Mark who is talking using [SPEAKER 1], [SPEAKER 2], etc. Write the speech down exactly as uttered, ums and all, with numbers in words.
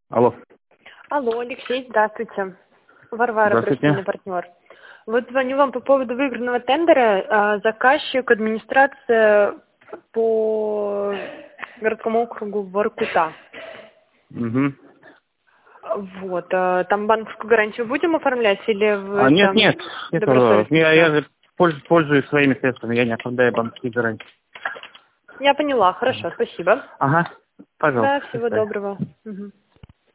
[SPEAKER 1] Алло.
[SPEAKER 2] Алло, Алексей, здравствуйте. Варвара,
[SPEAKER 1] Здравствуйте.
[SPEAKER 2] профессиональный партнер. Вот звоню вам по поводу выигранного тендера. А, Заказчик, администрация по городскому округу Воркута.
[SPEAKER 1] Угу.
[SPEAKER 2] Вот. а, Там банковскую гарантию будем оформлять или вы
[SPEAKER 1] А, нет,
[SPEAKER 2] там
[SPEAKER 1] нет. нет
[SPEAKER 2] добросовестно?
[SPEAKER 1] я, я же пользуюсь, пользуюсь своими средствами, я не оправдаю банковские гарантии.
[SPEAKER 2] Я поняла, хорошо, спасибо.
[SPEAKER 1] Ага. Пожалуйста.
[SPEAKER 2] Да, всего
[SPEAKER 1] до свидания.
[SPEAKER 2] доброго. Мгм.